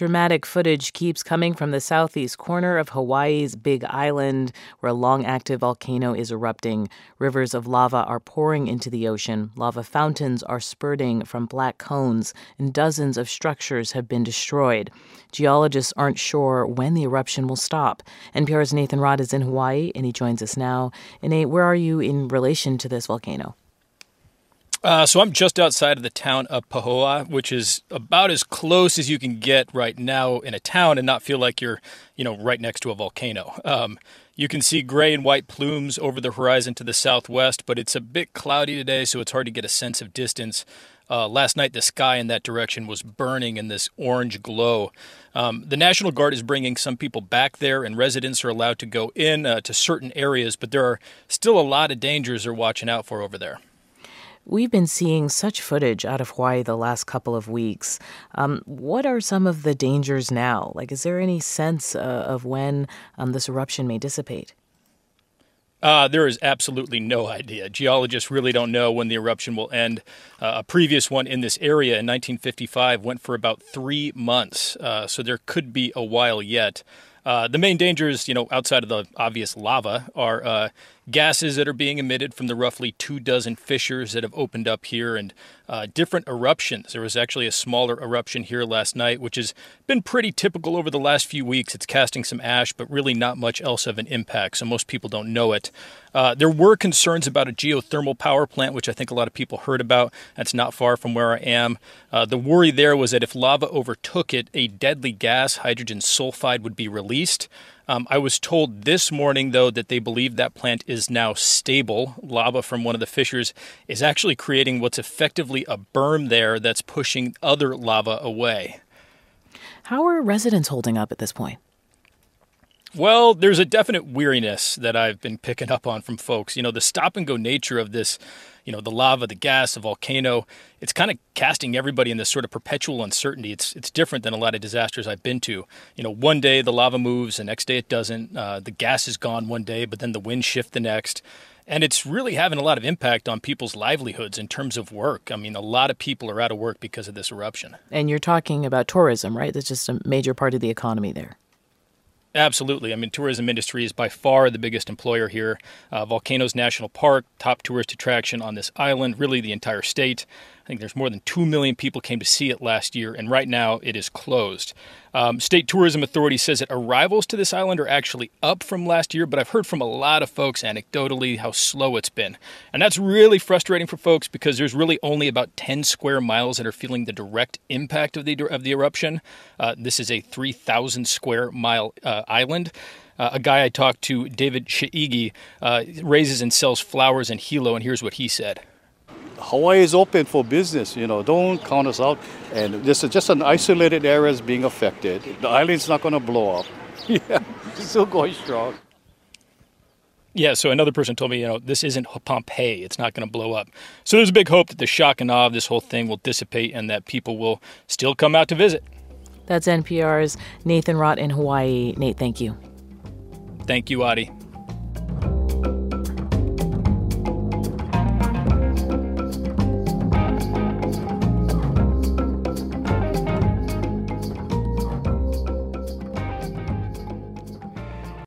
Dramatic footage keeps coming from the southeast corner of Hawaii's Big Island, where a long-active volcano is erupting. Rivers of lava are pouring into the ocean. Lava fountains are spurting from black cones, and dozens of structures have been destroyed. Geologists aren't sure when the eruption will stop. NPR's Nathan Rott is in Hawaii, and he joins us now. And Nate, where are you in relation to this volcano? So I'm just outside of the town of Pahoa, which is about as close as you can get right now in a town and not feel like you're, right next to a volcano. You can see gray and white plumes over the horizon to the southwest, but it's a bit cloudy today, so it's hard to get a sense of distance. Last night, the sky in that direction was burning in this orange glow. The National Guard is bringing some people back there, and residents are allowed to go in to certain areas, but there are still a lot of dangers they're watching out for over there. We've been seeing such footage out of Hawaii the last couple of weeks. What are some of the dangers now? Is there any sense of when this eruption may dissipate? There is absolutely no idea. Geologists really don't know when the eruption will end. A previous one in this area in 1955 went for about 3 months, so there could be a while yet. The main dangers, outside of the obvious lava, are gases that are being emitted from the roughly 24 fissures that have opened up here and different eruptions. There was actually a smaller eruption here last night, which has been pretty typical over the last few weeks. It's casting some ash, but really not much else of an impact, so most people don't know it. There were concerns about a geothermal power plant, which I think a lot of people heard about. That's not far from where I am. The worry there was that if lava overtook it, a deadly gas, hydrogen sulfide, would be released. I was told this morning, though, that they believe that plant is now stable. Lava from one of the fissures is actually creating what's effectively a berm there that's pushing other lava away. How are residents holding up at this point? Well, there's a definite weariness that I've been picking up on from folks. The stop-and-go nature of this, the lava, the gas, the volcano, it's kind of casting everybody in this sort of perpetual uncertainty. It's different than a lot of disasters I've been to. One day the lava moves, the next day it doesn't. The gas is gone one day, but then the winds shift the next. And it's really having a lot of impact on people's livelihoods in terms of work. I mean, a lot of people are out of work because of this eruption. And you're talking about tourism, right? That's just a major part of the economy there. Absolutely. I mean, tourism industry is by far the biggest employer here. Volcanoes National Park, top tourist attraction on this island, really the entire state. I think there's more than 2 million people came to see it last year, and right now it is closed. State Tourism Authority says that arrivals to this island are actually up from last year, but I've heard from a lot of folks anecdotally how slow it's been. And that's really frustrating for folks because there's really only about 10 square miles that are feeling the direct impact of the eruption. This is a 3,000 square mile island. A guy I talked to, David Shaigi, raises and sells flowers in Hilo, and here's what he said. Hawaii is open for business, don't count us out. And this is just an isolated area is being affected. The island's not going to blow up. Yeah, it's still going strong. Yeah, so another person told me, this isn't Pompeii. It's not going to blow up. So there's a big hope that the shock and awe of this whole thing will dissipate and that people will still come out to visit. That's NPR's Nathan Rott in Hawaii. Nate, thank you. Thank you, Adi.